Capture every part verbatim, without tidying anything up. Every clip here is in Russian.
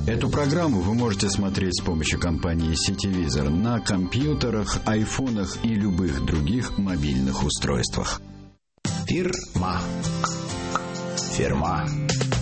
Эту программу вы можете смотреть с помощью компании Cityvisor на компьютерах, айфонах и любых других мобильных устройствах. Фирма. Фирма.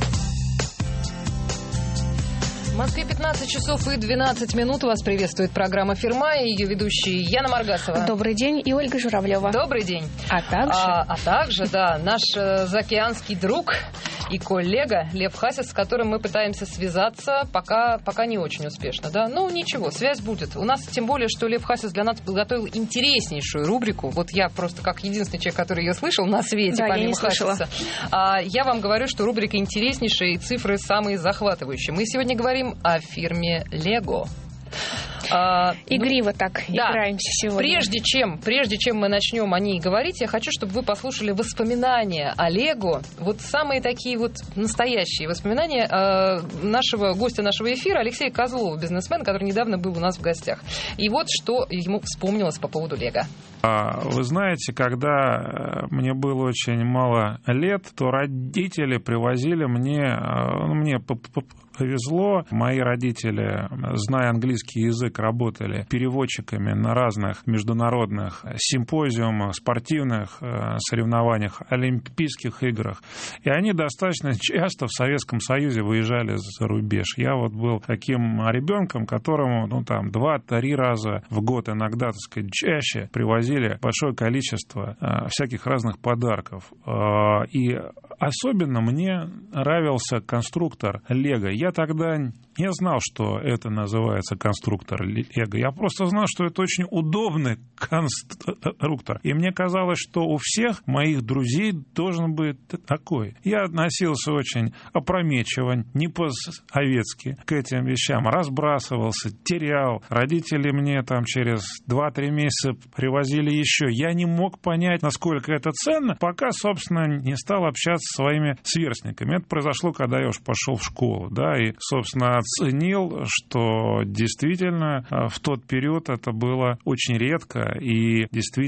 В Москве пятнадцать часов и двенадцать минут. Вас приветствует программа «Фирма» и ее ведущие Яна Маргасова. Добрый день. И Ольга Журавлева. Добрый день. А также... А, а также, да, наш э, заокеанский друг и коллега Лев Хасис, с которым мы пытаемся связаться, пока, пока не очень успешно, да. Ну, ничего, связь будет. У нас тем более, что Лев Хасис для нас подготовил интереснейшую рубрику. Вот я просто как единственный человек, который ее слышал на свете, да, помимо я Хасиса. А, я вам говорю, что рубрика интереснейшая и цифры самые захватывающие. Мы сегодня говорим о фирме Lego. А, Игриво ну, так да. играемся сегодня. Прежде чем, прежде чем мы начнем о ней говорить, я хочу, чтобы вы послушали воспоминания о Лего. Вот самые такие вот настоящие воспоминания э, нашего гостя нашего эфира Алексея Козлова, бизнесмена, который недавно был у нас в гостях. И вот что ему вспомнилось по поводу Лего. Вы знаете, когда мне было очень мало лет, то родители привозили мне, ну, мне повезло, мои родители, зная английский язык, работали переводчиками на разных международных симпозиумах, спортивных соревнованиях, олимпийских играх. И они достаточно часто в Советском Союзе выезжали за рубеж. Я вот был таким ребенком, которому, ну, там, два-три раза в год, иногда, так сказать, чаще привозили большое количество э, всяких разных подарков. Э, и особенно мне нравился конструктор Лего. Я тогда не знал, что это называется конструктор Лего. Я просто знал, что это очень удобный конструктор. И мне казалось, что у всех моих друзей должен быть такой. Я относился очень опрометчиво, не по-советски к этим вещам. Разбрасывался, терял. Родители мне там через два-три месяца привозили еще. Я не мог понять, насколько это ценно, пока, собственно, не стал общаться со своими сверстниками. Это произошло, когда я уж пошел в школу, да, и, собственно, оценил, что действительно в тот период это было очень редко, и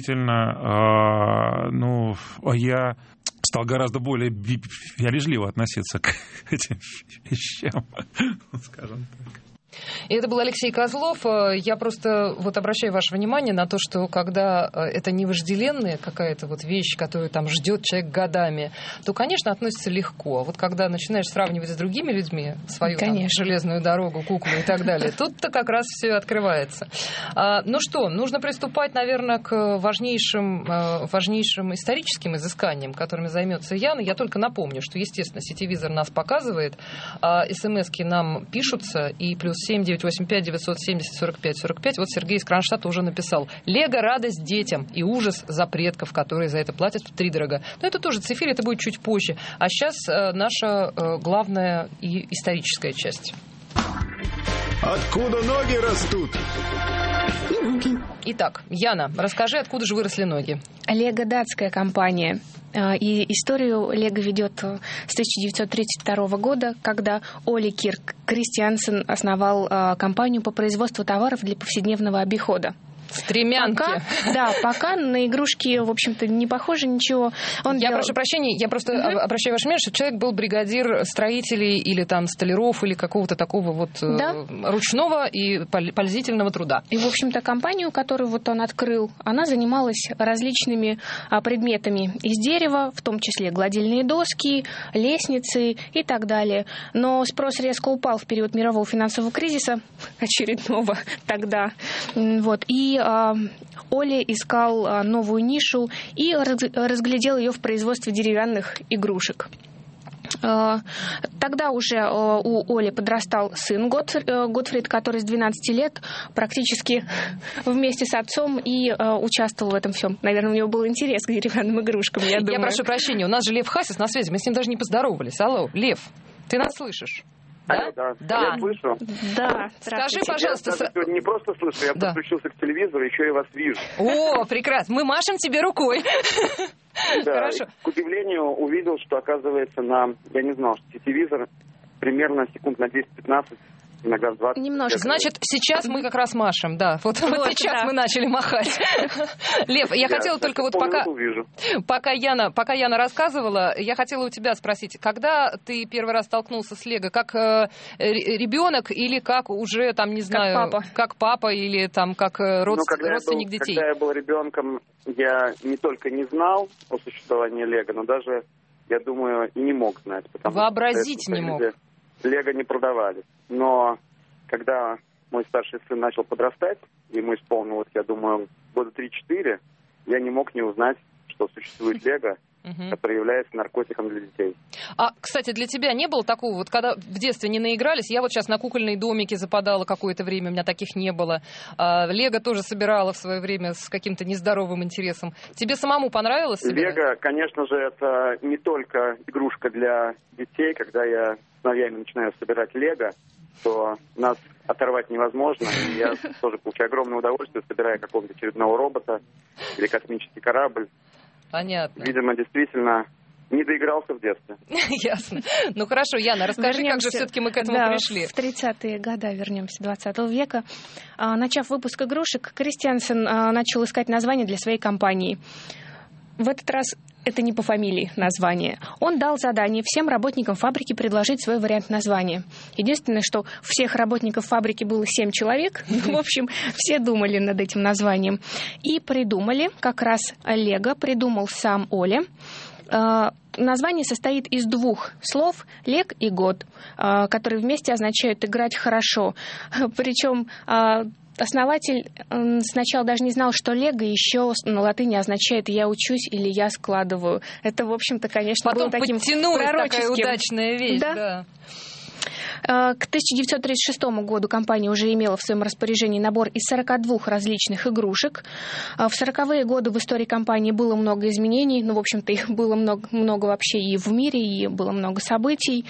действительно, ну, я стал гораздо более бережливо относиться к этим вещам, скажем так. И это был Алексей Козлов. Я просто вот обращаю ваше внимание на то, что когда это не вожделенная какая-то вот вещь, которую там ждет человек годами, то, конечно, относится легко. А вот когда начинаешь сравнивать с другими людьми свою там, железную дорогу, куклу и так далее, тут-то как раз все открывается. А, ну что, нужно приступать, наверное, к важнейшим, важнейшим историческим изысканиям, которыми займется Яна. Я только напомню, что, естественно, Cityvisor нас показывает, а смс-ки нам пишутся, и плюс семь девятьсот восемьдесят пять девятьсот семьдесят сорок пять сорок пять. Вот Сергей из Кронштадта уже написал: «Лего — радость детям и ужас за предков, которые за это платят втридорога». Но это тоже цифры, это будет чуть позже. А сейчас э, наша э, главная и историческая часть. Откуда ноги растут? Ноги. Итак, Яна, расскажи, откуда же выросли ноги? Лего — датская компания. И историю Лего ведет с тысяча девятьсот тридцать второго года, когда Оли Кирк Кристиансен основал компанию по производству товаров для повседневного обихода. Стремянки. Пока, да, пока на игрушки, в общем-то, не похоже ничего. Он я делал... прошу прощения, я просто угу. обращаю ваше внимание, что человек был бригадир строителей или там столяров или какого-то такого вот да. ручного и пользительного труда. И, в общем-то, компанию, которую вот он открыл, она занималась различными а, предметами из дерева, в том числе гладильные доски, лестницы и так далее. Но спрос резко упал в период мирового финансового кризиса, очередного тогда. Вот. И Оли искал новую нишу и разглядел ее в производстве деревянных игрушек. Тогда уже у Оли подрастал сын Готфрид, который с двенадцати лет практически вместе с отцом и участвовал в этом всем. Наверное, у него был интерес к деревянным игрушкам, я думаю. Я прошу прощения, у нас же Лев Хасис на связи, мы с ним даже не поздоровались. Алло, Лев, ты нас слышишь? Да? Да. Да. Я слышу. Да. Скажи, пожалуйста... Я сегодня не просто слышу, я да. подключился к телевизору, еще и вас вижу. О, прекрасно. Мы машем тебе рукой. Да. Хорошо. К удивлению увидел, что, оказывается, на... Я не знал, что телевизор примерно секунд на десять-пятнадцать иногда в двадцать. Немножко. Значит, сейчас мы как раз машем, да. Вот, вот, вот сейчас да. мы начали махать. Лев, я, я хотела только вот пока, пока, Яна, пока Яна рассказывала, я хотела у тебя спросить, когда ты первый раз столкнулся с Лего, как э, ребенок или как уже, там, не знаю, как папа, как папа или там как род... ну, когда родственник был, детей? Когда я был ребенком, я не только не знал о существовании Лего, но даже, я думаю, и не мог знать. Вообразить что, не мог. Лего не продавали. Но когда мой старший сын начал подрастать, ему исполнилось, я думаю, года три-четыре, я не мог не узнать, что существует Лего, uh-huh. который является наркотиком для детей. А, кстати, для тебя не было такого, вот когда в детстве не наигрались, я вот сейчас на кукольные домики западала какое-то время, у меня таких не было. А, Лего тоже собирала в свое время с каким-то нездоровым интересом. Тебе самому понравилось собирать? Лего, конечно же, это не только игрушка для детей. Когда я с сыновьями начинаю собирать Лего, то нас оторвать невозможно. Я тоже получаю огромное удовольствие, собирая какого-нибудь очередного робота или космический корабль. Понятно. Видимо, действительно не доигрался в детстве. Ясно. Ну хорошо, Яна, расскажи, вернемся, как же все-таки мы к этому да, пришли. В тридцатые годы, вернемся, двадцатого века. А, начав выпуск игрушек, Кристиансен а, начал искать название для своей компании. В этот раз это не по фамилии название. Он дал задание всем работникам фабрики предложить свой вариант названия. Единственное, что всех работников фабрики было семь человек. В общем, все думали над этим названием. И придумали, как раз Лего придумал сам Оля. Название состоит из двух слов «лег» и «год», которые вместе означают «играть хорошо». Причем основатель сначала даже не знал, что «лего» еще на латыни означает «я учусь» или «я складываю». Это, в общем-то, конечно, потом было таким пророческим. Такая удачная вещь, да. да. К тысяча девятьсот тридцать шестому году компания уже имела в своем распоряжении набор из сорока двух различных игрушек. В сороковые годы в истории компании было много изменений, ну, в общем-то, их было много, много вообще и в мире, и было много событий.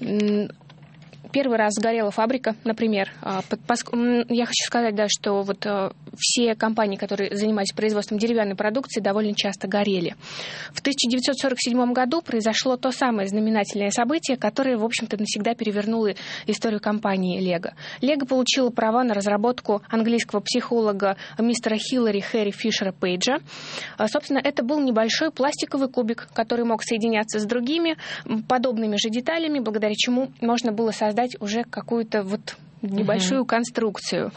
Первый раз сгорела фабрика, например. Я хочу сказать, да, что вот все компании, которые занимались производством деревянной продукции, довольно часто горели. В тысяча девятьсот сорок седьмом году произошло то самое знаменательное событие, которое, в общем-то, навсегда перевернуло историю компании Лего. Лего получила права на разработку английского психолога мистера Хиллари Хэри Фишера Пейджа. Собственно, это был небольшой пластиковый кубик, который мог соединяться с другими подобными же деталями, благодаря чему можно было создать уже какую-то вот небольшую uh-huh. конструкцию.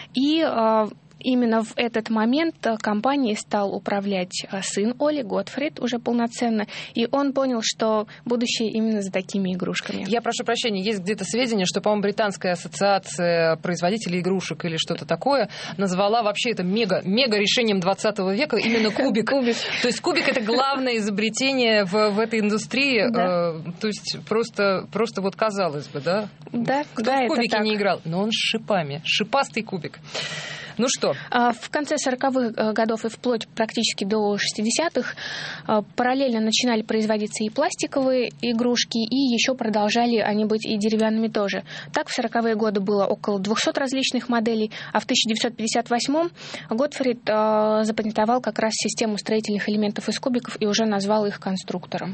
И э, именно в этот момент компанией стал управлять сын Оли, Готфрид, уже полноценно, и он понял, что будущее именно за такими игрушками. Я прошу прощения, есть где-то сведения, что, по-моему, Британская ассоциация производителей игрушек или что-то такое назвала вообще это мега, мега решением двадцатого века именно кубик. кубик. То есть кубик — это главное изобретение в, в этой индустрии. Да. Э, то есть просто, просто вот казалось бы, да? Да, Кто да, в кубике это не так. играл? Но он с шипами. Шипастый кубик. Ну что? В конце сороковых годов и вплоть практически до шестидесятых параллельно начинали производиться и пластиковые игрушки, и еще продолжали они быть и деревянными тоже. Так, в сороковые годы было около двухсот различных моделей, а в тысяча девятьсот пятьдесят восьмом Готфрид запатентовал как раз систему строительных элементов из кубиков и уже назвал их конструктором.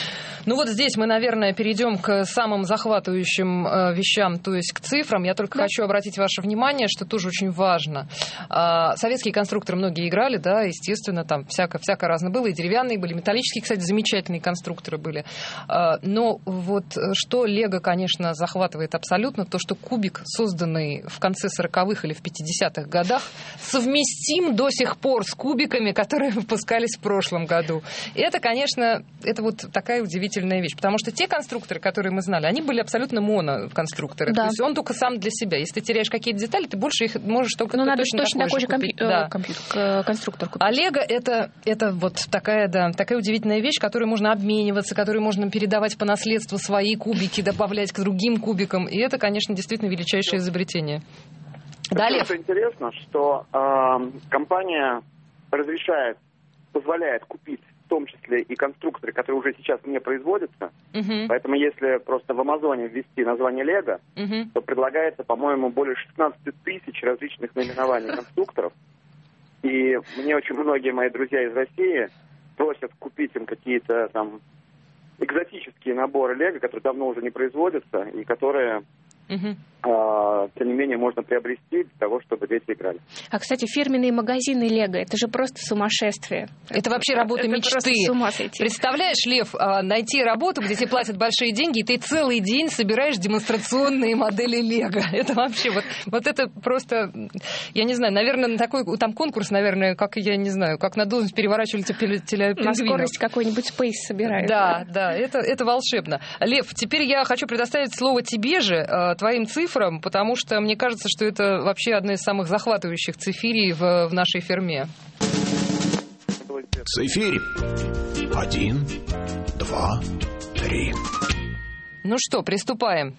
Ну вот здесь мы, наверное, перейдем к самым захватывающим э, вещам, то есть к цифрам. Я только да. хочу обратить ваше внимание, что тоже очень важно. Э, советские конструкторы многие играли, да, естественно, там всяко, всяко разное было. И деревянные были, металлические, кстати, замечательные конструкторы были. Э, но вот что Лего, конечно, захватывает абсолютно, то, что кубик, созданный в конце сороковых или в пятидесятых годах, совместим до сих пор с кубиками, которые выпускались в прошлом году. И это, конечно, это вот такая удивительная вещь, потому что те конструкторы, которые мы знали, они были абсолютно моноконструкторы. Да. То есть он только сам для себя. Если ты теряешь какие-то детали, ты больше их можешь только ну, надо точно, точно такой же купить. Компью... Да. компьютер, конструктор купить. А Лего это, это вот такая, да, такая удивительная вещь, которой можно обмениваться, которой можно передавать по наследству свои кубики, добавлять к другим кубикам. И это, конечно, действительно величайшее изобретение. Далее. Что интересно, что э, компания разрешает, позволяет купить в том числе и конструкторы, которые уже сейчас не производятся. Uh-huh. Поэтому если просто в Амазоне ввести название Лего, uh-huh. то предлагается, по-моему, более шестнадцать тысяч различных наименований конструкторов. И мне очень многие мои друзья из России просят купить им какие-то там экзотические наборы Лего, которые давно уже не производятся, и которые uh-huh. э, тем не менее, можно приобрести для того, чтобы дети играли. А, кстати, фирменные магазины Лего, это же просто сумасшествие. Это вообще работа это мечты. С ума сойти. Представляешь, Лев, найти работу, где тебе платят большие деньги, и ты целый день собираешь демонстрационные модели Лего. Это вообще вот, вот это просто, я не знаю, наверное, такой там конкурс, наверное, как, я не знаю, как на должность переворачивали телепингвинов. На скорость какой-нибудь Space собирают. Да, да, это, это волшебно. Лев, теперь я хочу предоставить слово тебе же, твоим цифрам, потому что мне кажется, что это вообще одна из самых захватывающих цифирий в, в нашей ферме. Цифирь. Один, два, три. Ну что, приступаем.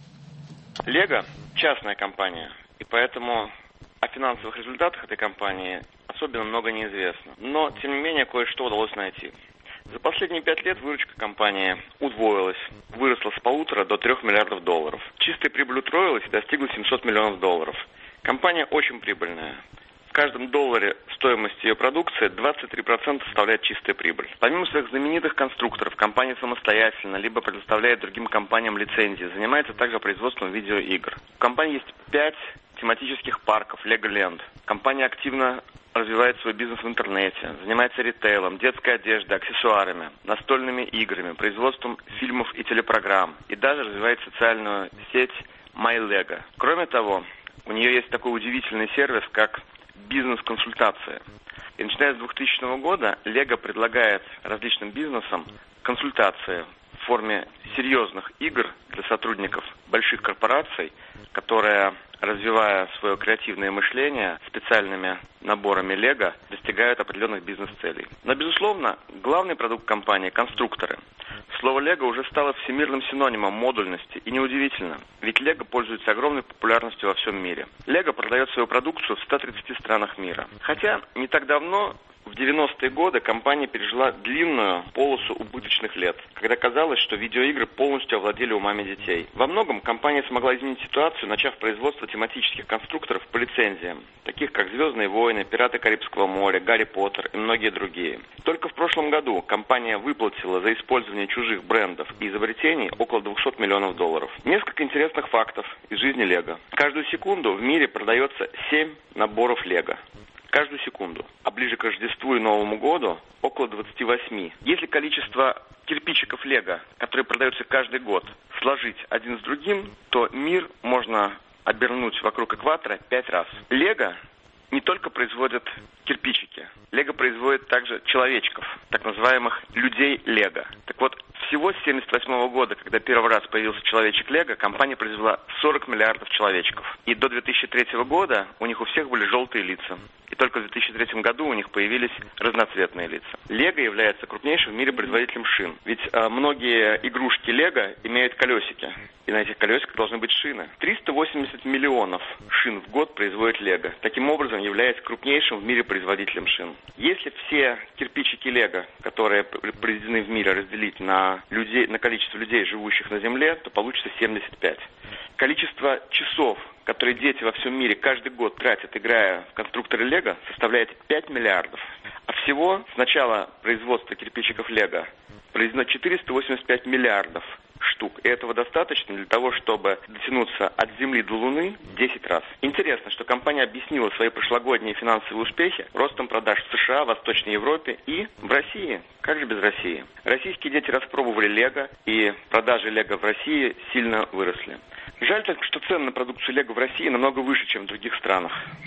Лего – частная компания, и поэтому о финансовых результатах этой компании особенно много неизвестно. Но, тем не менее, кое-что удалось найти. За последние пять лет выручка компании удвоилась, выросла с полутора до трех миллиардов долларов. Чистая прибыль утроилась и достигла семьсот миллионов долларов. Компания очень прибыльная. В каждом долларе стоимости ее продукции двадцать три процента составляет чистая прибыль. Помимо своих знаменитых конструкторов, компания самостоятельно либо предоставляет другим компаниям лицензии, занимается также производством видеоигр. У компании есть пять тематических парков Legoland. Компания активно развивает свой бизнес в интернете, занимается ритейлом, детской одеждой, аксессуарами, настольными играми, производством фильмов и телепрограмм, и даже развивает социальную сеть MyLego. Кроме того, у нее есть такой удивительный сервис, как бизнес-консультация. И начиная с двухтысячного года Lego предлагает различным бизнесам консультации в форме серьезных игр для сотрудников больших корпораций, которые, развивая свое креативное мышление специальными наборами Lego, достигают определенных бизнес-целей. Но, безусловно, главный продукт компании – конструкторы. Слово Lego уже стало всемирным синонимом модульности, и неудивительно, ведь Lego пользуется огромной популярностью во всем мире. Lego продает свою продукцию в ста тридцати странах мира. Хотя не так давно, в девяностые годы, компания пережила длинную полосу убыточных лет, когда казалось, что видеоигры полностью овладели умами детей. Во многом компания смогла изменить ситуацию, начав производство тематических конструкторов по лицензиям, таких как «Звездные войны», «Пираты Карибского моря», «Гарри Поттер» и многие другие. Только в прошлом году компания выплатила за использование чужих брендов и изобретений около двухсот миллионов долларов. Несколько интересных фактов из жизни Lego. Каждую секунду в мире продается семь наборов Lego. Каждую секунду. А ближе к Рождеству и Новому году около двадцати восьми. Если количество кирпичиков Лего, которые продаются каждый год, сложить один с другим, то мир можно обернуть вокруг экватора пять раз. Лего не только производит кирпичики. Лего производит также человечков, так называемых людей Лего. Так вот, всего с семьдесят восьмого года, когда первый раз появился человечек Лего, компания произвела сорок миллиардов человечков. И до две тысячи третьего года у них у всех были желтые лица. И только в две тысячи третьем году у них появились разноцветные лица. Лего является крупнейшим в мире производителем шин. Ведь э, многие игрушки Лего имеют колесики. И на этих колесиках должны быть шины. триста восемьдесят миллионов шин в год производит Лего. Таким образом, является крупнейшим в мире производителем шин. Если все кирпичики Лего, которые произведены в мире, разделить на, людей, на количество людей, живущих на Земле, то получится семьдесят пять. Количество часов, которые дети во всем мире каждый год тратят, играя в конструкторы Лего, составляет пять миллиардов. А всего с начала производства кирпичиков Лего произведено четыреста восемьдесят пять миллиардов штук. И этого достаточно для того, чтобы дотянуться от Земли до Луны десять раз. Интересно, что компания объяснила свои прошлогодние финансовые успехи ростом продаж в США, Восточной Европе и в России. Как же без России? Российские дети распробовали Лего, и продажи Лего в России сильно выросли. Жаль только, что цены на продукцию Лего в России намного выше, чем в других странах.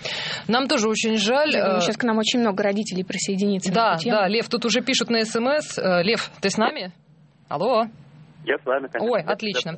Нам тоже очень жаль. Я думаю, сейчас к нам очень много родителей присоединится. Да, да, Лев, тут уже пишут на СМС. Лев, ты с нами? Алло. Я с вами, конечно. Ой, отлично.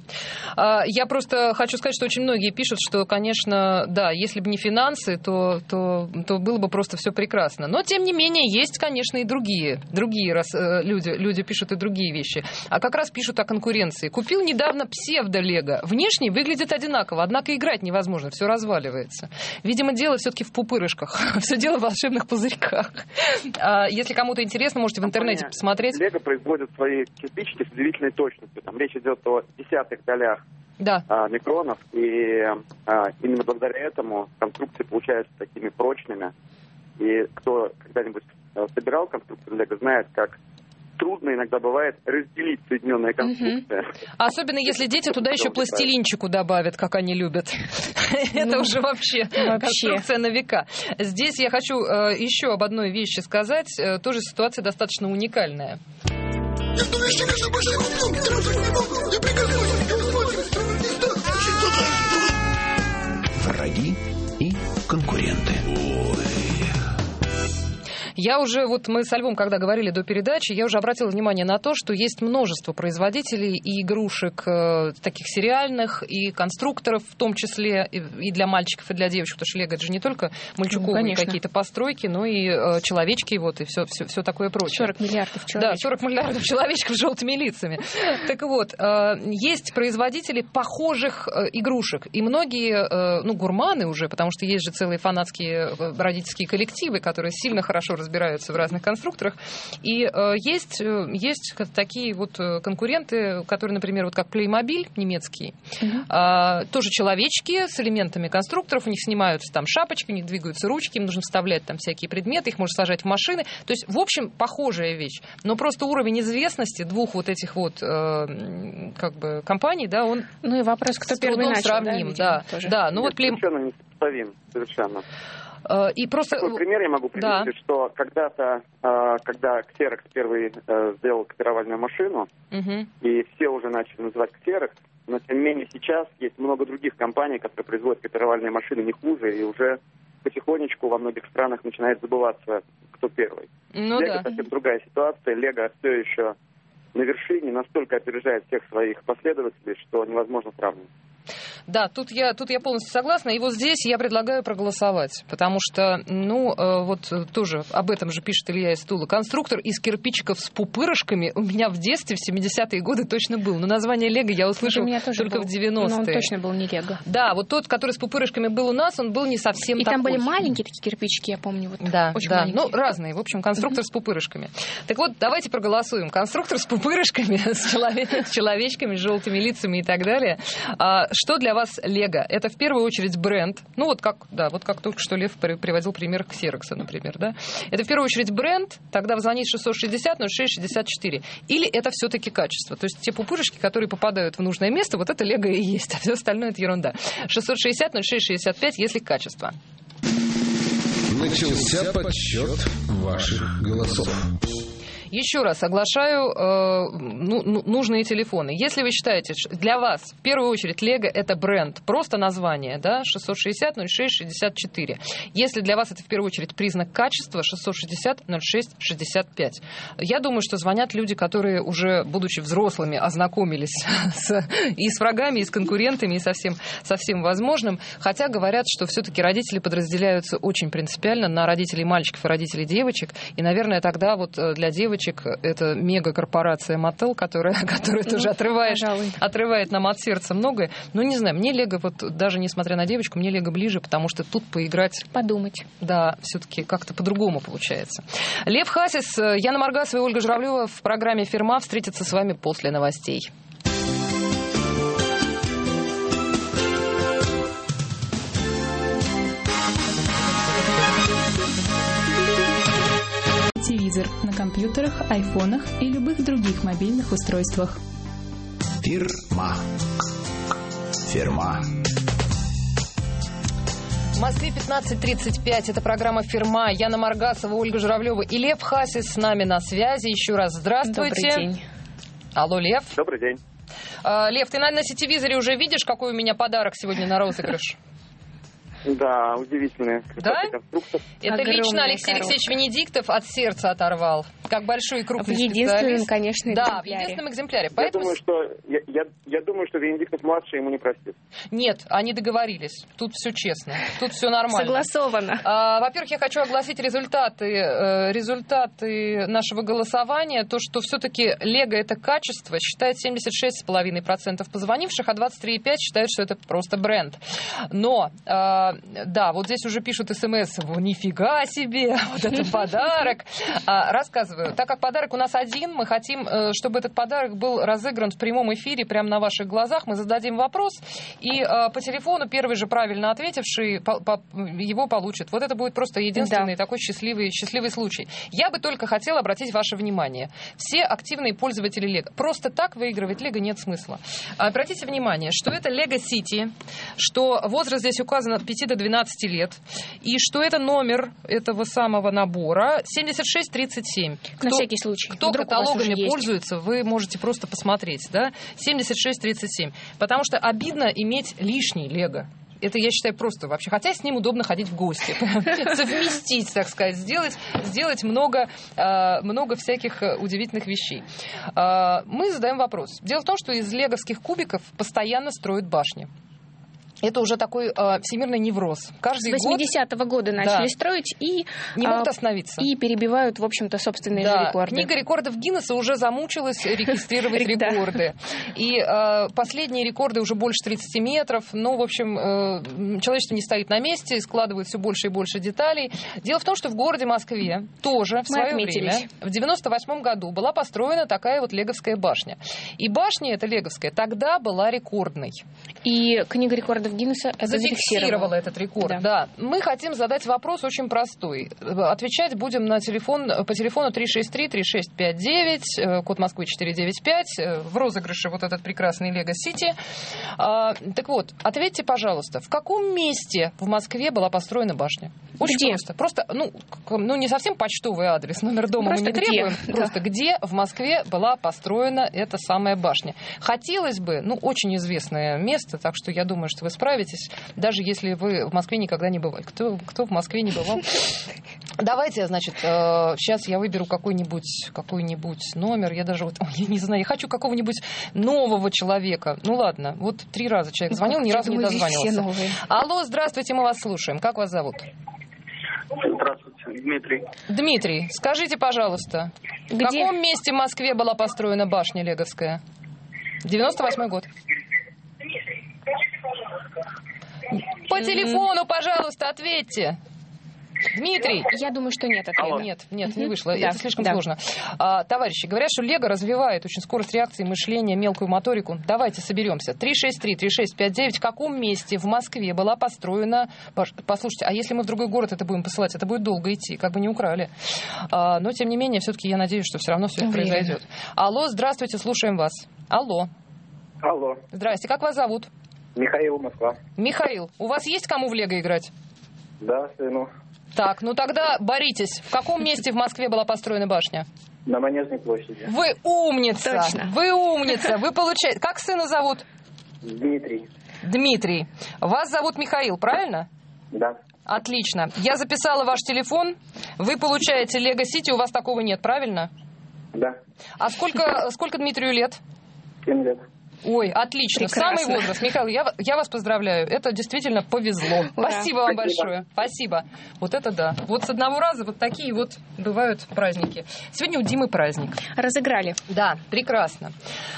Я просто хочу сказать, что очень многие пишут, что, конечно, да, если бы не финансы, то, то, то было бы просто все прекрасно. Но, тем не менее, есть, конечно, и другие, другие раз, люди, люди пишут и другие вещи. А как раз пишут о конкуренции. Купил недавно псевдо-лего. Внешне выглядит одинаково, однако играть невозможно, все разваливается. Видимо, дело все-таки в пупырышках. Все дело в волшебных пузырьках. Если кому-то интересно, можете в интернете посмотреть. Лего производит свои кирпичики с удивительной точностью. Там речь идет о десятых долях да. а, микронов, и а, именно благодаря этому конструкции получаются такими прочными. И кто когда-нибудь а, собирал конструкцию Лего, знает, как трудно иногда бывает разделить соединенные конструкции. Mm-hmm. Особенно если дети туда еще пластилинчику добавят, как они любят. Это уже вообще конструкция на века. Здесь я хочу еще об одной вещи сказать. Тоже ситуация достаточно уникальная. Враги и конкуренты. Я уже, вот мы со Львом, когда говорили до передачи, я уже обратила внимание на то, что есть множество производителей и игрушек э, таких сериальных, и конструкторов, в том числе и, и для мальчиков, и для девочек, потому что Лего это же не только мальчуковые ну, какие-то постройки, но и э, человечки, вот, и все, все, все такое прочее. сорок миллиардов человечков. Да, сорок миллиардов человечков с желтыми лицами. Так вот, э, есть производители похожих э, игрушек, и многие, э, ну, гурманы уже, потому что есть же целые фанатские родительские коллективы, которые сильно хорошо разбираются разбираются в разных конструкторах. И э, есть, э, есть такие вот конкуренты, которые, например, вот как Playmobil немецкий, uh-huh. э, тоже человечки с элементами конструкторов, у них снимаются там шапочки, у них двигаются ручки, им нужно вставлять там всякие предметы, их можно сажать в машины. То есть, в общем, похожая вещь. Но просто уровень известности двух вот этих вот э, как бы компаний, да, он ну и вопрос, кто с трудом начал, сравним. Да, да, да. Ну, Нет, вот Play... совершенно несопоставим, совершенно. И просто... Такой пример я могу привести, да. что когда-то, когда Xerox первый сделал копировальную машину, угу. и все уже начали называть Xerox, но тем не менее сейчас есть много других компаний, которые производят копировальные машины не хуже, и уже потихонечку во многих странах начинает забываться, кто первый. Ну, Лего да. совсем другая ситуация. Лего все еще на вершине, настолько опережает всех своих последователей, что невозможно сравнивать. Да, тут я, тут я полностью согласна. И вот здесь я предлагаю проголосовать. Потому что, ну, вот тоже об этом же пишет Илья из Тула. Конструктор из кирпичиков с пупырышками у меня в детстве, в семидесятые годы точно был. Но название Лего я услышала только был. в девяностые. Но он точно был не Лего. Да, вот тот, который с пупырышками был у нас, он был не совсем и такой. И там были маленькие такие кирпичики, я помню. Вот, да, очень да. маленькие. Ну, разные. В общем, конструктор с пупырышками. Так вот, давайте проголосуем. Конструктор с пупырышками, с человечками, с желтыми лицами и так далее. Что для вас Лего? Это в первую очередь бренд. Ну, вот как, да, вот как только что Лев приводил пример Xerox, например, да. Это в первую очередь бренд, тогда звонить шестьсот шестьдесят ноль шесть шестьдесят четыре. Или это все-таки качество. То есть те пупырышки, которые попадают в нужное место, вот это Лего и есть, а все остальное это ерунда. шестьсот шестьдесят ноль шесть шестьдесят пять, если качество. Начался подсчет ваших голосов. Еще раз оглашаю э, ну, нужные телефоны. Если вы считаете, для вас в первую очередь Лего это бренд, просто название, да, шестьсот шестьдесят ноль шесть шестьдесят четыре. Если для вас это в первую очередь признак качества, шестьсот шестьдесят ноль шесть шестьдесят пять. Я думаю, что звонят люди, которые уже, будучи взрослыми, ознакомились с, и с врагами, и с конкурентами, и со всем, со всем возможным. Хотя говорят, что все-таки родители подразделяются очень принципиально на родителей мальчиков и родителей девочек. И, наверное, тогда вот для девочек это мегакорпорация Mattel, которая, которая ну, тоже отрывает, отрывает нам от сердца многое. Но не знаю, мне Лего, вот даже несмотря на девочку, мне Лего ближе, потому что тут поиграть... Подумать. Да, все-таки как-то по-другому получается. Лев Хасис, Яна Маргасова и Ольга Журавлева в программе «Фирма» встретятся с вами после новостей. Телевизор на компьютерах, айфонах и любых других мобильных устройствах. Фирма. Фирма. В Москве пятнадцать тридцать пять. Это программа «Фирма». Яна Маргасова, Ольга Журавлева и Лев Хасис с нами на связи. Еще раз здравствуйте. Добрый день. Алло, Лев. Добрый день. А, Лев, ты, наверное, на сетевизоре уже видишь, какой у меня подарок сегодня на розыгрыш? Да, удивительная да? конструкция. Это огромная лично Алексей коробка. Алексеевич Венедиктов от сердца оторвал. Как большой и крупный в единственном, специалист. конечно, да, экземпляре. в единственном экземпляре. Я, Поэтому... думаю, что, я, я, я думаю, что Венедиктов-младший ему не простит. Нет, они договорились. Тут все честно. Тут все нормально. Согласовано. А, во-первых, я хочу огласить результаты, э, результаты нашего голосования. То, что все-таки Лего это качество, считает семьдесят шесть целых пять десятых процента позвонивших, а двадцать три целых пять десятых процента считают, что это просто бренд. Но... Э, да, вот здесь уже пишут смс, нифига себе, вот это подарок. А, рассказываю. Так как подарок у нас один, мы хотим, чтобы этот подарок был разыгран в прямом эфире прямо на ваших глазах. Мы зададим вопрос, и а, по телефону первый же правильно ответивший по, по, его получит. Вот это будет просто единственный да. такой счастливый, счастливый случай. Я бы только хотела обратить ваше внимание. Все активные пользователи Лего. Просто так выигрывать Лего нет смысла. Обратите внимание, что это Лего Сити, что возраст здесь указан от пяти до двенадцати лет, и что это номер этого самого набора семьдесят шесть тридцать семь. На всякий случай. Кто Вдруг каталогами пользуется, вы можете просто посмотреть, да? семьдесят шесть тридцать семь. Потому что обидно иметь лишний Лего. Это, я считаю, просто вообще. Хотя с ним удобно ходить в гости. Совместить, так сказать, сделать, сделать много, много всяких удивительных вещей. Мы задаем вопрос. Дело в том, что из леговских кубиков постоянно строят башни. Это уже такой э, всемирный невроз. Каждый С восьмидесятого год... года начали да. строить и... Не э, могут остановиться. И перебивают, в общем-то, собственные да. же рекорды. Книга рекордов Гиннесса уже замучилась регистрировать рекорды. И э, последние рекорды уже больше тридцати метров. Ну, в общем, э, человечество не стоит на месте, складывает все больше и больше деталей. Дело в том, что в городе Москве тоже в свое время, в девяносто восьмом году, была построена такая вот леговская башня. И башня эта леговская тогда была рекордной. И книга рекордов Гиннесса это зафиксировала этот рекорд. Да. Да. Мы хотим задать вопрос очень простой. Отвечать будем на телефон, по телефону три шесть три три шесть пять девять, код Москвы четыре девять пять, в розыгрыше вот этот прекрасный Лего Сити. А, так вот, ответьте, пожалуйста, в каком месте в Москве была построена башня? Очень где? просто. Просто, ну, ну, не совсем почтовый адрес, номер дома просто мы не где? требуем. Да. Просто где в Москве была построена эта самая башня? Хотелось бы, ну, очень известное место, так что я думаю, что вы справитесь, даже если вы в Москве никогда не бывали. Кто, кто в Москве не бывал? Давайте, значит, сейчас я выберу какой-нибудь, какой-нибудь номер. Я даже, вот, я не знаю, я хочу какого-нибудь нового человека. Ну ладно, вот три раза человек звонил, ни разу не дозванивался. Алло, здравствуйте, мы вас слушаем. Как вас зовут? Здравствуйте, Дмитрий. Дмитрий, скажите, пожалуйста, Где? в каком месте в Москве была построена башня леговская? девяносто восьмой год. По телефону, пожалуйста, ответьте. Дмитрий. Я думаю, что нет ответа. Нет, нет, не вышло. Да, это слишком да. сложно. А, товарищи, говорят, что Лего развивает очень скорость реакции, мышления, мелкую моторику. Давайте соберемся. три шесть три три шесть пять девять. В каком месте в Москве была построена... Послушайте, а если мы в другой город это будем посылать, это будет долго идти, как бы не украли. А, но, тем не менее, все-таки я надеюсь, что все равно все это Время. произойдет. Алло, здравствуйте, слушаем вас. Алло. Алло. Здрасте, как вас зовут? Михаил, Москва. Михаил, у вас есть кому в Лего играть? Да, сыну. Так, ну тогда боритесь. В каком месте в Москве была построена башня? На Манежной площади. Вы умница! Точно. Вы умница! Вы получаете... Как сына зовут? Дмитрий. Дмитрий. Вас зовут Михаил, правильно? Да. Отлично. Я записала ваш телефон. Вы получаете Лего Сити, у вас такого нет, правильно? Да. А сколько, сколько Дмитрию лет? Семь лет. Ой, отлично. Прекрасно. Самый возраст. Михаил, я, я вас поздравляю. Это действительно повезло. Ура. Спасибо вам Спасибо. большое. Спасибо. Вот это да. Вот с одного раза вот такие вот бывают праздники. Сегодня у Димы праздник. Разыграли. Да, прекрасно.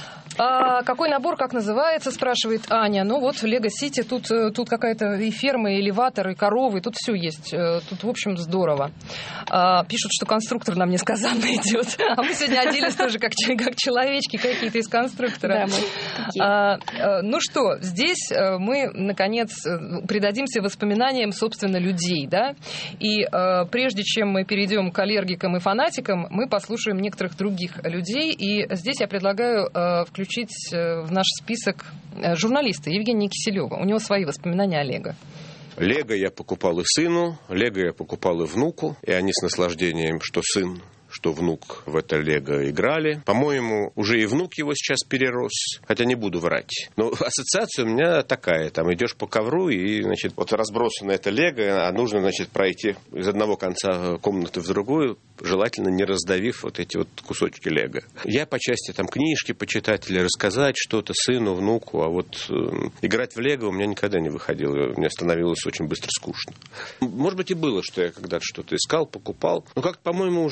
А какой набор, как называется, спрашивает Аня. Ну вот в Лего Сити тут, тут какая-то и ферма, и элеватор, и коровы, тут все есть. Тут, в общем, здорово. А, пишут, что конструктор нам несказанно идет. А мы сегодня оделись тоже как, как человечки какие-то из конструктора. Да, мы такие. А, ну что, здесь мы, наконец, предадимся воспоминаниям, собственно, людей, да? И а, прежде чем мы перейдем к аллергикам и фанатикам, мы послушаем некоторых других людей. И здесь я предлагаю а, включить в наш список журналиста Евгения Киселева. У него свои воспоминания о Лего. Лего я покупал и сыну, Лего я покупал и внуку. И они с наслаждением, что сын, что внук в это Лего играли. По-моему, уже и внук его сейчас перерос. Хотя не буду врать. Но ассоциация у меня такая. Там идешь по ковру, и, значит, вот разбросано это Лего, а нужно, значит, пройти из одного конца комнаты в другую, желательно не раздавив вот эти вот кусочки Лего. Я по части там книжки почитать или рассказать что-то сыну, внуку, а вот э, играть в Лего у меня никогда не выходило. Мне становилось очень быстро скучно. Может быть, и было, что я когда-то что-то искал, покупал. Но как-то, по-моему, уже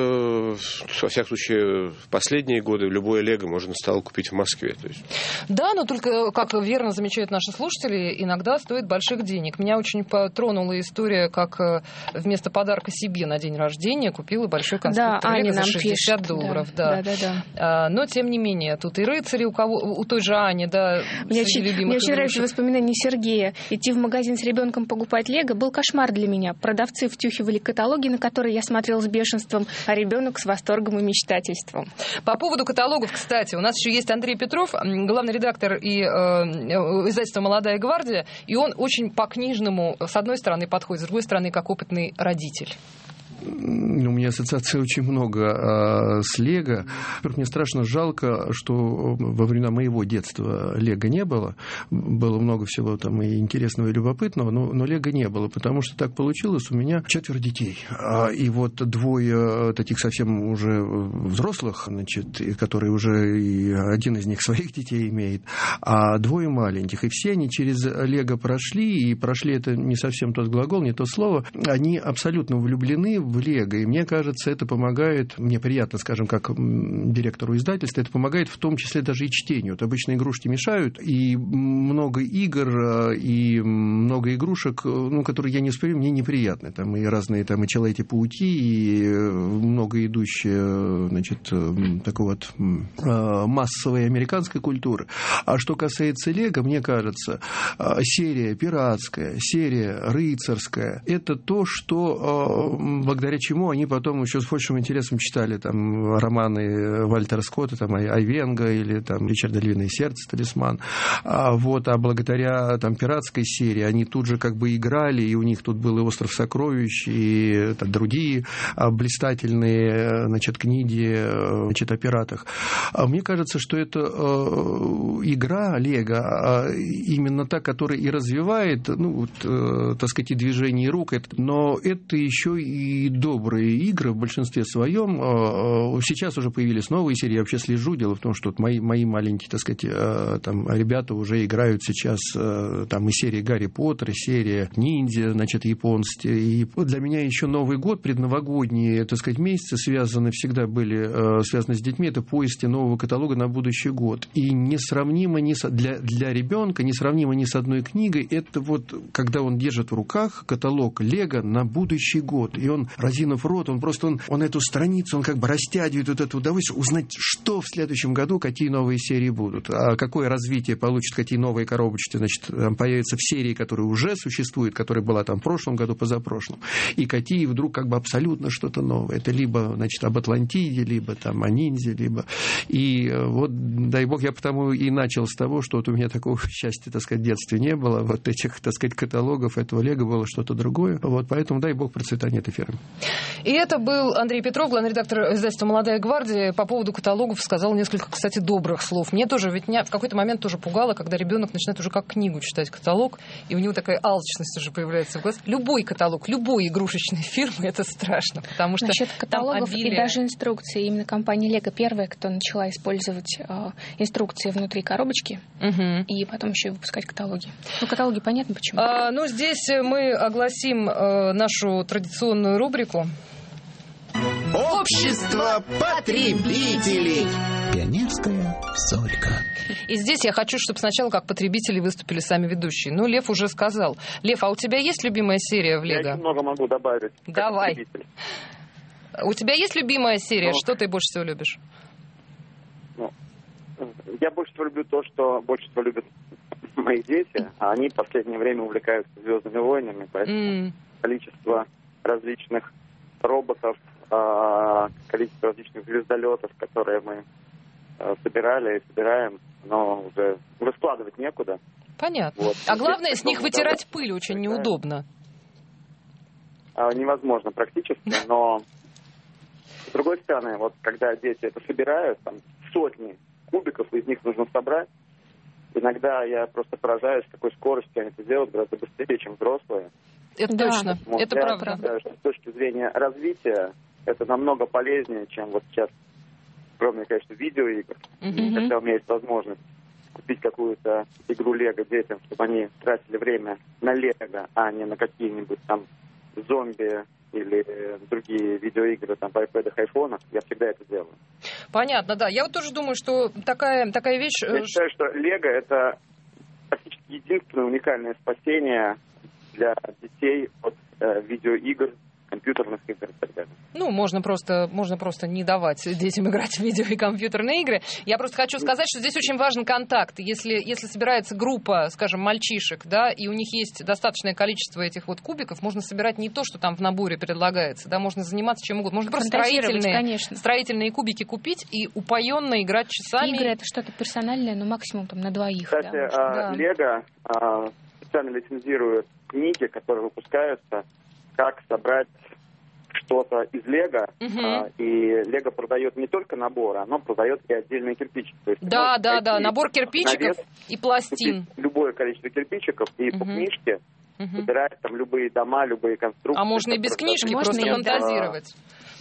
во всяком случае, в последние годы любое лего можно стало купить в Москве. То есть... Да, но только, как верно замечают наши слушатели, иногда стоит больших денег. Меня очень тронула история, как вместо подарка себе на день рождения купила большой конструктор да, лего Аня за шестьдесят пишет, долларов. Да. Да. Да, да, да. Но, тем не менее, тут и рыцари у кого, у той же Ани, да, мне очень, мне очень нравится воспоминание Сергея. Идти в магазин с ребенком покупать лего был кошмар для меня. Продавцы втюхивали каталоги, на которые я смотрела с бешенством, а ребенок с восторгом и мечтательством. По поводу каталогов, кстати, у нас еще есть Андрей Петров, главный редактор и э, издательства «Молодая гвардия», и он очень по-книжному, с одной стороны, подходит, с другой стороны, как опытный родитель. У меня ассоциаций очень много а, с лего. Во-первых, мне страшно жалко, что во времена моего детства лего не было. Было много всего там и интересного, и любопытного, но, но лего не было, потому что так получилось. У меня четверо детей. А, и вот двое таких совсем уже взрослых, значит, которые уже и один из них своих детей имеет, а двое маленьких. И все они через лего прошли, и прошли это не совсем тот глагол, не то слово. Они абсолютно влюблены в лего, и мне кажется, это помогает, мне приятно, скажем, как директору издательства, это помогает в том числе даже и чтению. Вот обычно игрушки мешают, и много игр, и много игрушек, ну, которые я не успею, мне неприятны. Там и разные там и Челайки-пауки, и много идущие, значит, такой вот массовой американской культуры. А что касается лего, мне кажется, серия пиратская, серия рыцарская, это то, что благодаря чему они потом еще с большим интересом читали там романы Вальтера Скотта, там Айвенга или там Ричарда Львиное сердце, Талисман. А, вот, а благодаря там пиратской серии они тут же как бы играли, и у них тут был и Остров сокровищ, и там, другие а, блистательные, значит, книги, значит, о пиратах. А мне кажется, что это а, игра лего, а, именно та, которая и развивает, ну, вот, а, так сказать, и движение рук, но это еще и добрые игры в большинстве своем. Сейчас уже появились новые серии, я вообще слежу. Дело в том, что мои, мои маленькие, так сказать, там, ребята уже играют сейчас там, и серии Гарри Поттер, и серия Ниндзя, значит, японские. И для меня еще Новый год, предновогодние, так сказать, месяцы связаны, всегда были связаны с детьми. Это поиски нового каталога на будущий год. И несравнимо ни с, для, для ребенка, несравнимо ни с одной книгой, это вот, когда он держит в руках каталог лего на будущий год. И он, разинув рот, он просто, он, он эту страницу, он как бы растягивает вот это удовольствие, узнать, что в следующем году, какие новые серии будут, а какое развитие получит, какие новые коробочки, значит, там появятся в серии, которая уже существует, которая была там в прошлом году, позапрошлом, и какие вдруг как бы абсолютно что-то новое. Это либо, значит, об Атлантиде, либо там о ниндзя, либо... И вот, дай бог, я потому и начал с того, что вот у меня такого счастья, так сказать, в детстве не было, вот этих, так сказать, каталогов этого лего было что-то другое, вот, поэтому дай бог процветания этой фирмы. И это был Андрей Петров, главный редактор издательства «Молодая гвардия». По поводу каталогов сказал несколько, кстати, добрых слов. Мне тоже, ведь меня в какой-то момент тоже пугало, когда ребенок начинает уже как книгу читать каталог, и у него такая алчность уже появляется в глаз. Любой каталог, любой игрушечной фирмы, это страшно, потому что насчет каталогов обилие... и даже инструкции. Именно компания Лего первая, кто начала использовать э, инструкции внутри коробочки, угу. и потом еще и выпускать каталоги. Ну, каталоги понятно почему. А, ну, здесь мы огласим э, нашу традиционную рубрику. Общество потребителей. Пионерская сорька. И здесь я хочу, чтобы сначала как потребители выступили сами ведущие. Ну, Лев уже сказал. Лев, а у тебя есть любимая серия в Лего? Я очень много могу добавить. Давай. У тебя есть любимая серия? Ну, что ты больше всего любишь? Ну, я больше всего люблю то, что больше всего любят мои дети, а они в последнее время увлекаются «Звездными войнами», поэтому mm. количество различных роботов, количество различных звездолетов, которые мы собирали и собираем, но уже, уже складывать некуда. Понятно. Вот. А главное, с них вытирать пыль очень неудобно. Невозможно практически, но с другой стороны, вот когда дети это собирают, там сотни кубиков, из них нужно собрать, иногда я просто поражаюсь, с какой скоростью они это делают, гораздо быстрее, чем взрослые. Это да, точно, вот это я правда. Считаю, что с точки зрения развития это намного полезнее, чем вот сейчас, кроме, конечно, видеоигр, mm-hmm. когда у меня есть возможность купить какую-то игру Лего детям, чтобы они тратили время на Лего, а не на какие-нибудь там зомби, или другие видеоигры там, в айпэдах, айфонах, я всегда это делаю. Понятно, да. Я вот тоже думаю, что такая, такая вещь... Я считаю, что Лего — это практически единственное уникальное спасение для детей от э, видеоигр, компьютерных игр и так далее. Ну, можно просто, можно просто не давать детям играть в видео и компьютерные игры. Я просто хочу сказать, что здесь очень важен контакт. Если, если собирается группа, скажем, мальчишек, да, и у них есть достаточное количество этих вот кубиков, можно собирать не то, что там в наборе предлагается, да, можно заниматься чем угодно. Можно просто строительные, строительные кубики купить и упоенно играть часами. Игры — это что-то персональное, но максимум там на двоих. Кстати, да, Лего да. специально лицензирует книги, которые выпускаются, как собрать что-то из Лего, uh-huh. а, и Лего продает не только наборы, оно продает и отдельные кирпичики. То есть да, да, да, набор кирпичиков и пластин. Любое количество кирпичиков, и uh-huh. по книжке uh-huh. собирать там любые дома, любые конструкции. А можно и без книжки, можно просто фантазировать.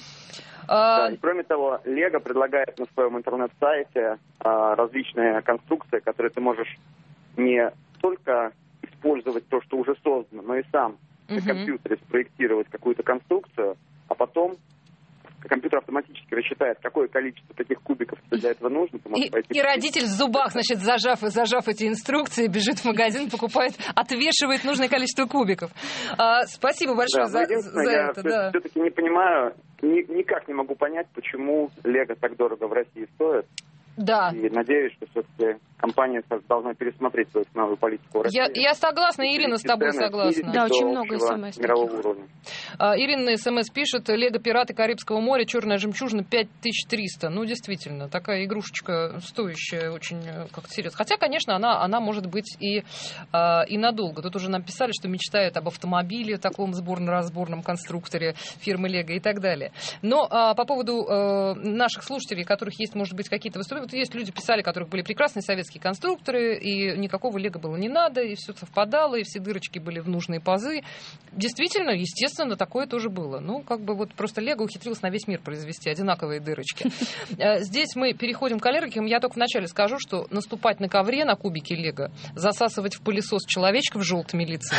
Да, и кроме того, Лего предлагает на своем интернет-сайте а, различные конструкции, которые ты можешь не только использовать то, что уже создано, но и сам на uh-huh. компьютере спроектировать какую-то конструкцию, а потом компьютер автоматически рассчитает, какое количество таких кубиков для этого нужно. И, и родитель в зубах, значит, зажав, зажав эти инструкции, бежит в магазин, покупает, отвешивает нужное количество кубиков. А, спасибо большое да, за, за я это. Все, да. все-таки не понимаю, ни, никак не могу понять, почему Лего так дорого в России стоит. Да. И надеюсь, что все-таки компания должна пересмотреть свою ценовую политику в России. Я, я согласна, Ирина с тобой согласна. Да, очень много смс. Мирового уровня. А, Ирина смс пишет: Лего Пираты Карибского моря, черная жемчужина, пять тысяч триста. Ну, действительно, такая игрушечка стоящая очень как-то серьезно. Хотя, конечно, она, она может быть и, а, и надолго. Тут уже нам писали, что мечтают об автомобиле, таком сборно-разборном конструкторе фирмы Лего и так далее. Но а, по поводу а, наших слушателей, у которых есть, может быть, какие-то выступления, вот есть люди писали, у которых были прекрасные советские конструкторы, и никакого Лего было не надо, и все совпадало, и все дырочки были в нужные пазы. Действительно, естественно, такое тоже было. Ну, как бы вот просто Лего ухитрилось на весь мир произвести одинаковые дырочки. Здесь мы переходим к аллергикам. Я только вначале скажу, что наступать на ковре на кубике Лего, засасывать в пылесос человечков с желтыми лицами,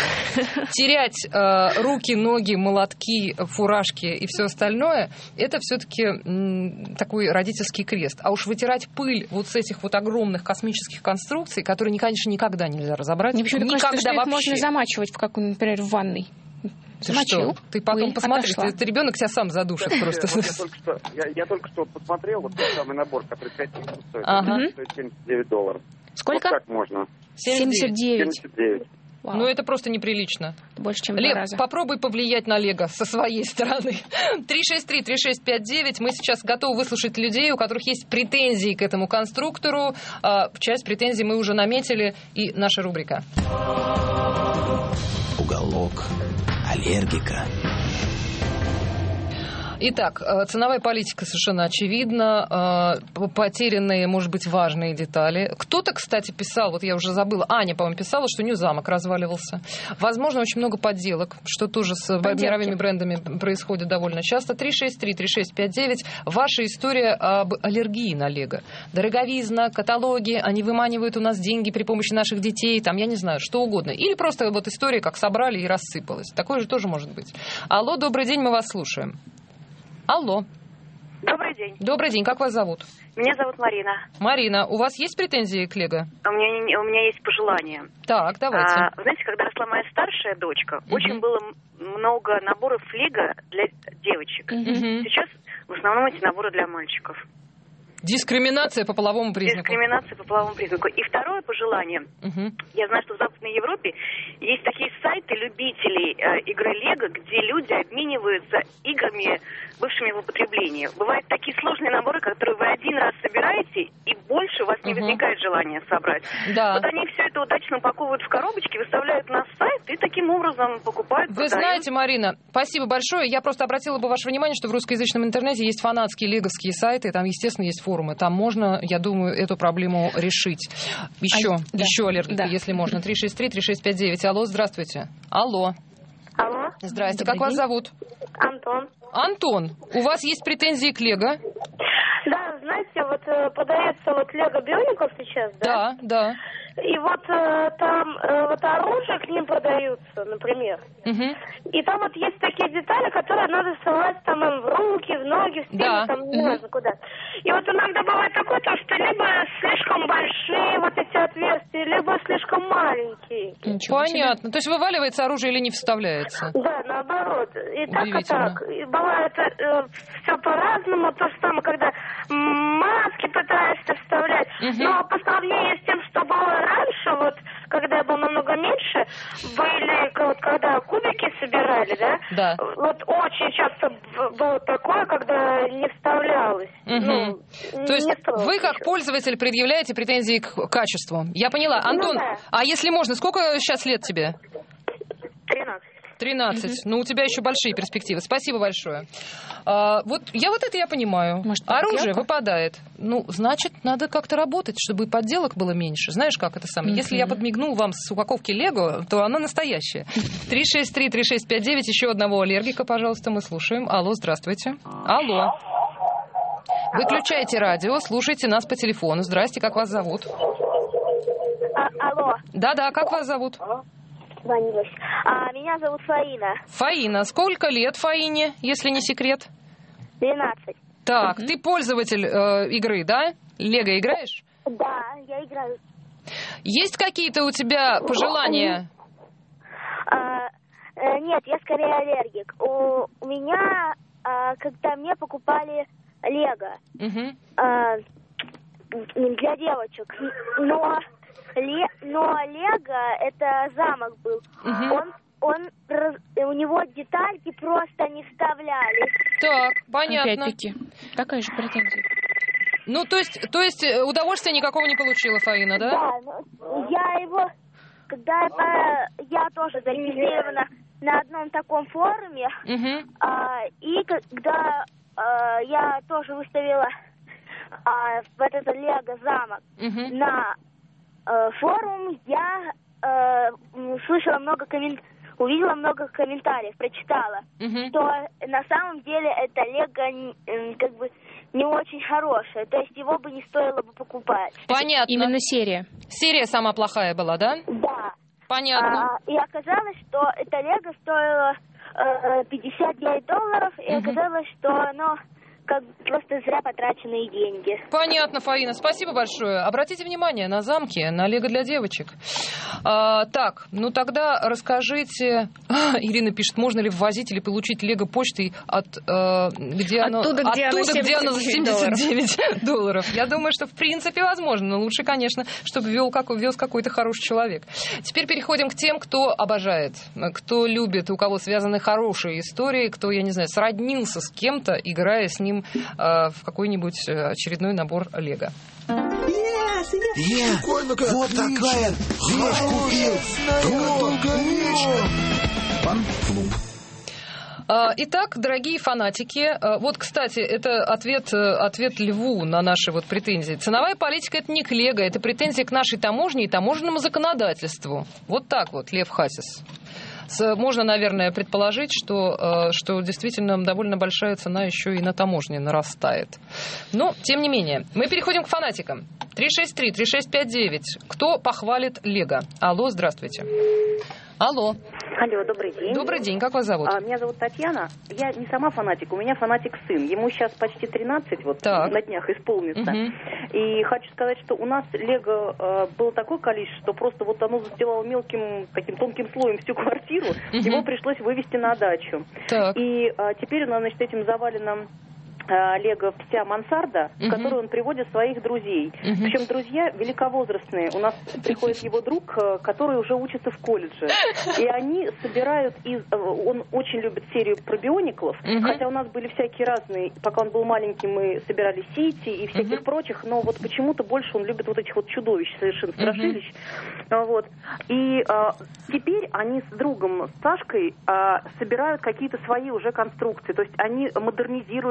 терять э, руки, ноги, молотки, фуражки и все остальное, это все-таки м, такой родительский крест. А уж вытирать пыль вот с этих вот огромных космических конструкций, которые, конечно, никогда нельзя разобрать. Мне почему-то никогда кажется, что вообще. Их можно замачивать в какой-нибудь, например, в ванной. Ты Замочил. Что? Ты потом Пыль посмотри, отошла. ты, ты ребенок тебя сам задушит просто. Вот я, только что, я, я только что посмотрел, вот тот самый набор, который пять тысяч стоит, ага. стоит семьдесят девять долларов. Сколько? Вот как можно? семьдесят девять. семьдесят девять. Вау. Ну, это просто неприлично. Больше, чем Лев, два раза. Попробуй повлиять на Лего со своей стороны. три шесть три три шесть пять девять. Мы сейчас готовы выслушать людей, у которых есть претензии к этому конструктору. Часть претензий мы уже наметили. И наша рубрика. Уголок аллергика. Итак, ценовая политика совершенно очевидна. Потерянные, может быть, важные детали. Кто-то, кстати, писал, вот я уже забыла, Аня, по-моему, писала, что Нью-замок разваливался. Возможно, очень много подделок, что тоже с Подделки. мировыми брендами происходит довольно часто. три шесть три три шесть пять девять. Ваша история об аллергии на Лего. Дороговизна, каталоги, они выманивают у нас деньги при помощи наших детей, там, я не знаю, что угодно. Или просто вот история, как собрали и рассыпалась. Такое же тоже может быть. Алло, добрый день, мы вас слушаем. Алло. Добрый день. Добрый день. Как вас зовут? Меня зовут Марина. Марина, у вас есть претензии к Лего? У меня, у меня есть пожелание. Так, давайте. А, знаете, когда росла моя старшая дочка, uh-huh. очень было много наборов Лего для девочек. Uh-huh. Сейчас в основном эти наборы для мальчиков. Дискриминация по половому признаку. Дискриминация по половому признаку. И второе пожелание. Uh-huh. Я знаю, что в Западной Европе есть такие сайты любителей э, игры Лего, где люди обмениваются играми, бывшими в употреблении. Бывают такие сложные наборы, которые вы один раз собираете, и больше у вас не uh-huh. возникает желания собрать. Да. Вот они все это удачно упаковывают в коробочки, выставляют на сайт, и таким образом покупают. Вы продают. Знаете, Марина, спасибо большое. Я просто обратила бы ваше внимание, что в русскоязычном интернете есть фанатские леговские сайты, там, естественно, есть форумы. Там можно, я думаю, эту проблему решить. Еще, а, еще да, аллергика, да. если можно. три шесть три три шесть пять девять. Алло, здравствуйте. Алло. Алло. Здрасте. Добрый как вас день. зовут? Антон. Антон, у вас есть претензии к Лего? Да, знаете, вот продается вот Лего Биоников сейчас, да? Да, да. И вот э, там э, вот оружие к ним продаются, например. Угу. И там вот есть такие детали, которые надо совать там им в руки, в ноги, в спину, да. там не важно куда. И вот иногда бывает такое, то, что либо слишком большие вот эти отверстия, либо слишком маленькие. Ничего Понятно. Себе. То есть вываливается оружие или не вставляется? Да, наоборот. И так, и так. И бывает э, все по-разному. То же самое, когда маски пытаешься вставлять. Угу. Но по сравнению с тем, что было раньше, вот когда я был намного меньше, были, вот когда кубики собирали, да? Да. Вот очень часто было такое, когда не вставлялось. Угу. Ну, То есть вы как еще. Пользователь предъявляете претензии к качеству. Я поняла. Антон, ну, да. а если можно, сколько сейчас лет тебе? тринадцать. тринадцать. Mm-hmm. Ну, у тебя еще большие перспективы. Спасибо большое. А, вот я вот это я понимаю. Может, оружие подделка? Выпадает. Ну, значит, надо как-то работать, чтобы подделок было меньше. Знаешь, как это самое? Mm-hmm. Если я подмигнул вам с упаковки Лего, то оно настоящее. три шесть три три шесть пять девять. Еще одного аллергика, пожалуйста, мы слушаем. Алло, здравствуйте. Алло. Выключайте радио, слушайте нас по телефону. Здрасте, как вас зовут? А, алло. Да-да, как вас зовут? Звонилась. А, меня зовут Фаина. Фаина. Сколько лет Фаине, если не секрет? двенадцать. Так, mm-hmm. ты пользователь э, игры, да? Лего играешь? Да, я играю. Есть какие-то у тебя пожелания? А, э, нет, я скорее аллергик. У, у меня, а, когда мне покупали Лего, mm-hmm. а, для девочек, но... Ле... Но Лего это замок был. Угу. Он, он, у него детальки просто не вставляли. Так, понятно. Опять-таки, такая же претензия. Ну, то есть, то есть удовольствия никакого не получила Фаина, да? Да, ну, я его, когда я, я тоже зарегистрирована на одном таком форуме, угу. а, и когда а, я тоже выставила а, в этот Лего замок угу. на форум, я э, слышала много комментариев, увидела много комментариев, прочитала, uh-huh. что на самом деле это Лего э, как бы не очень хорошее, то есть его бы не стоило бы покупать. Понятно. Именно серия. Серия сама плохая была, да? Да. Понятно. А, и оказалось, что это Лего стоило э, пятьдесят девять долларов, и uh-huh. оказалось, что оно как просто зря потраченные деньги. Понятно, Фаина. Спасибо большое. Обратите внимание на замки, на Лего для девочек. А, так, ну тогда расскажите... А, Ирина пишет, можно ли ввозить или получить Лего почтой от, э, где оно, оттуда, где, оттуда, оно, где оно за семьдесят девять долларов. Я думаю, что в принципе возможно. Но лучше, конечно, чтобы вел, как, вез какой-то хороший человек. Теперь переходим к тем, кто обожает, кто любит, у кого связаны хорошие истории, кто, я не знаю, сроднился с кем-то, играя с ним в какой-нибудь очередной набор Лего. Yes, yes. Yeah, вот такая вещь купил. Долговечно. Фан-клуб. Итак, дорогие фанатики, вот, кстати, это ответ, ответ Льву на наши вот претензии. Ценовая политика – это не к Лего, это претензии к нашей таможне и таможенному законодательству. Вот так вот, Лев Хасис. Можно, наверное, предположить, что, что действительно довольно большая цена еще и на таможне нарастает. Но, тем не менее, мы переходим к фанатикам. три шесть три три шесть пять девять. Кто похвалит Лего? Алло, здравствуйте. Алло. Алло, добрый день. Добрый день, как вас зовут? А, меня зовут Татьяна. Я не сама фанатик, у меня фанатик сын. Ему сейчас почти тринадцать, вот так. На днях исполнится. Угу. И хочу сказать, что у нас Лего э, было такое количество, что просто вот оно застилало мелким, таким тонким слоем всю квартиру. Угу. Его пришлось вывести на дачу. Так. И э, теперь у нас, значит, этим завалено Лего вся мансарда, в uh-huh. которую он приводит своих друзей. Uh-huh. Причем друзья великовозрастные. У нас приходит его друг, который уже учится в колледже. И они собирают из... Он очень любит серию пробиониклов, uh-huh. хотя у нас были всякие разные. Пока он был маленький, мы собирали сити и всяких uh-huh. прочих, но вот почему-то больше он любит вот этих вот чудовищ, совершенно страшилищ. Uh-huh. Вот. И а, теперь они с другом, с Сашкой, а, собирают какие-то свои уже конструкции. То есть они модернизируют этих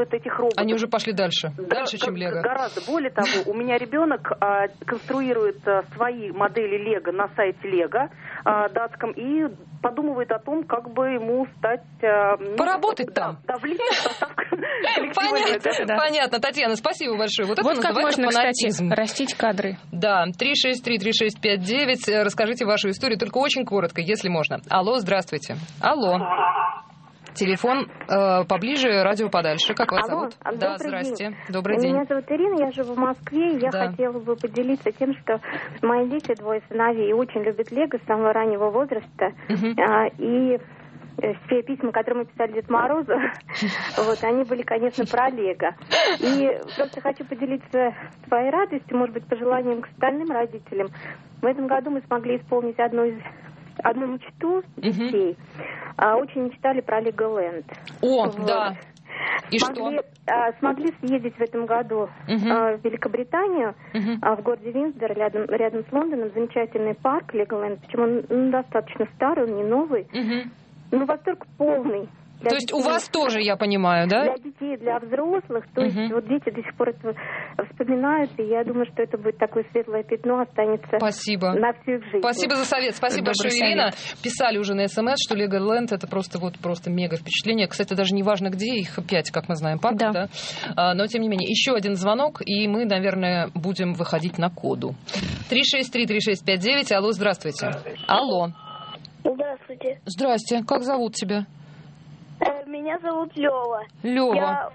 роботов. Они уже пошли дальше, Да, дальше, чем Лего. Гораздо. Более того, у меня ребенок а, конструирует а, свои модели Лего на сайте Лего а, датском и подумывает о том, как бы ему стать... А, Поработать ну, там. Да, влиться в состав коллектива Понятно, Лего, да. понятно. Татьяна, спасибо большое. Вот, Вот это как называется можно, фанатизм. кстати, растить кадры. Да, три шесть три три шесть пять девять. Расскажите вашу историю, только очень коротко, если можно. Алло, здравствуйте. Алло. Телефон э, поближе, радио подальше. Как вас Алло, зовут? Да, здрасте. День. Добрый день. Меня зовут Ирина, я живу в Москве. Я Да. хотела бы поделиться тем, что мои дети, двое сыновей, очень любят Лего с самого раннего возраста. Uh-huh. А, и все письма, которые мы писали Деду Морозу, вот, они были, конечно, про Лего. И просто хочу поделиться своей радостью, может быть, пожеланием к остальным родителям. В этом году мы смогли исполнить одну из одну мечту детей. А, очень мечтали про Леголенд. О, вот. да. И смогли, что? А, смогли съездить в этом году Uh-huh. а, в Великобританию, Uh-huh. а, в городе Винсдор, рядом, рядом с Лондоном, замечательный парк Леголенд. Причем он ну, достаточно старый, он не новый. Uh-huh. Ну, восторг полный. Для То есть детей, у вас тоже, я понимаю, да? Для детей, для взрослых. То Uh-huh. есть вот дети до сих пор это вспоминают, и я думаю, что это будет такое светлое пятно, останется Спасибо. на всю их жизнь. Спасибо за совет. Спасибо Добрый большое, совет. Ирина. Писали уже на СМС, что Леголенд это просто вот просто мега впечатление. Кстати, даже не важно где, их пять, как мы знаем, парков, да. да? А, но тем не менее, еще один звонок, и мы, наверное, будем выходить на коду. три шесть три три шесть пять девять. Алло, здравствуйте. Алло. Здравствуйте. Здрасте. Как зовут тебя? Э, Меня зовут Лёва. Лёва. Я,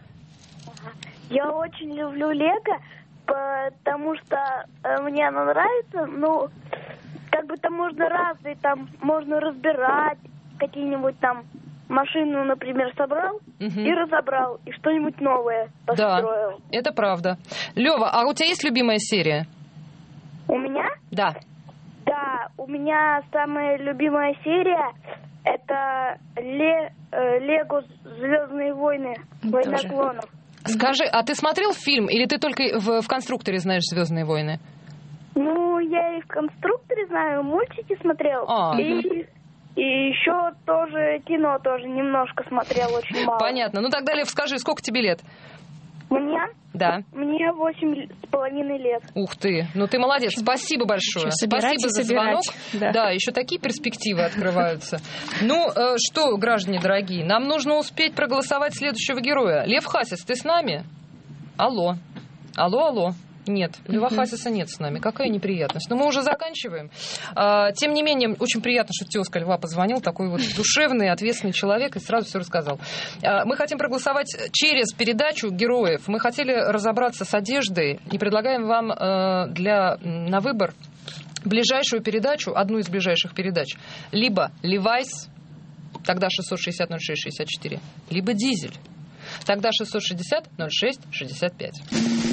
я очень люблю Лего, потому что э, мне оно нравится. Ну, как бы там можно разные, там можно разбирать какие-нибудь там машину, например, собрал Мгм. и разобрал, и что-нибудь новое Да, построил. это правда. Лёва, а у тебя есть любимая серия? У меня? Да. Да, у меня самая любимая серия это Ле, э, Лего Звездные войны, Война Тоже. клонов. Скажи, а ты смотрел фильм или ты только в, в конструкторе знаешь «Звездные войны»? Ну, я и в конструкторе знаю, мультики смотрел. А. И, и еще тоже кино тоже немножко смотрел, очень мало. Понятно. Ну тогда, Лев, скажи, сколько тебе лет? Мне? Да. Мне восемь с половиной лет. Ух ты, ну ты молодец, спасибо большое. Что, собирать Спасибо и за собирать. звонок. Да. Да, еще такие перспективы открываются. Ну, э, что, граждане дорогие, нам нужно успеть проголосовать следующего героя. Лев Хасис, ты с нами? Алло. Алло, алло. Нет, Льва Хасиса нет с нами. Какая неприятность. Но мы уже заканчиваем. А, тем не менее, очень приятно, что тезка Льва позвонил. Такой вот душевный, ответственный человек и сразу все рассказал. А, мы хотим проголосовать через передачу героев. Мы хотели разобраться с одеждой и предлагаем вам э, для, на выбор ближайшую передачу, одну из ближайших передач. Либо Levi's, тогда шестьсот шестьдесят ноль шесть шестьдесят четыре, либо Дизель, тогда шестьсот шестьдесят ноль шесть шестьдесят пять.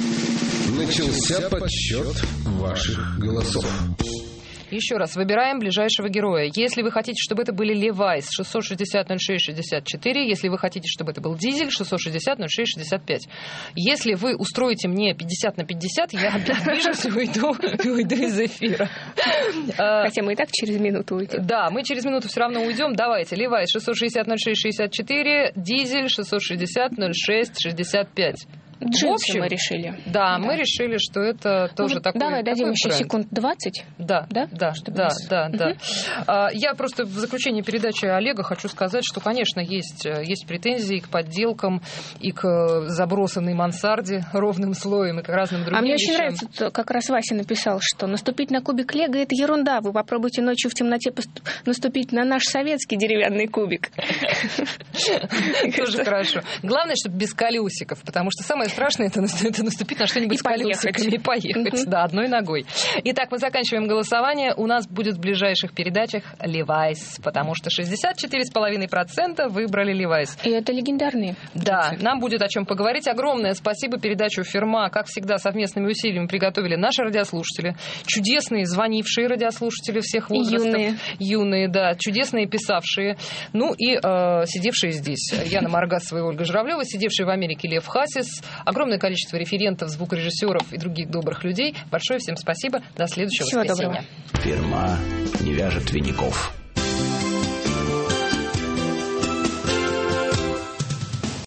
Начался подсчет ваших голосов. Еще раз, выбираем ближайшего героя. Если вы хотите, чтобы это были Levi's, шестьсот шестьдесят ноль шесть шестьдесят четыре. Если вы хотите, чтобы это был Дизель, шестьсот шестьдесят ноль шесть шестьдесят пять. Если вы устроите мне пятьдесят на пятьдесят, я обижусь и уйду, уйду из эфира. Хотя мы и так через минуту уйдем. Да, мы через минуту все равно уйдем. Давайте, Levi's шестьсот шестьдесят ноль шесть шестьдесят четыре, Дизель шестьсот шестьдесят ноль шесть шестьдесят пять. Джинсы В общем, мы решили. Да, да, мы решили, что это тоже ну, такой давай дадим такой еще бренд. секунд двадцать. Да, да, да, да, да, да. Угу. А, я просто в заключении передачи Олега хочу сказать, что, конечно, есть, есть претензии к подделкам и к забросанной мансарде ровным слоем и к разным другим А мне вещам. очень нравится, как раз Вася написал, что наступить на кубик Лего — это ерунда. Вы попробуйте ночью в темноте наступить на наш советский деревянный кубик. Тоже хорошо. Главное, чтобы без колесиков, потому что самое страшное — это наступить на что-нибудь с колесиками и поехать, да, одной ногой. Итак, мы заканчиваем голосование. У нас будет в ближайших передачах Levi's, потому что шестьдесят четыре целых пять десятых процента выбрали Levi's. И это легендарные. Да, нам будет о чем поговорить. Огромное спасибо. Передачу «Ферма», как всегда, совместными усилиями приготовили наши радиослушатели. Чудесные звонившие радиослушатели всех возрастов. Юные. Юные, да. Чудесные писавшие. Ну и э, сидевшие здесь. Яна Маргасова и Ольга Журавлева, сидевшие в Америке Лев Хасис. Огромное количество референтов, звукорежиссеров и других добрых людей. Большое всем спасибо. До следующего Всего воскресенья. Фирма не вяжет виников.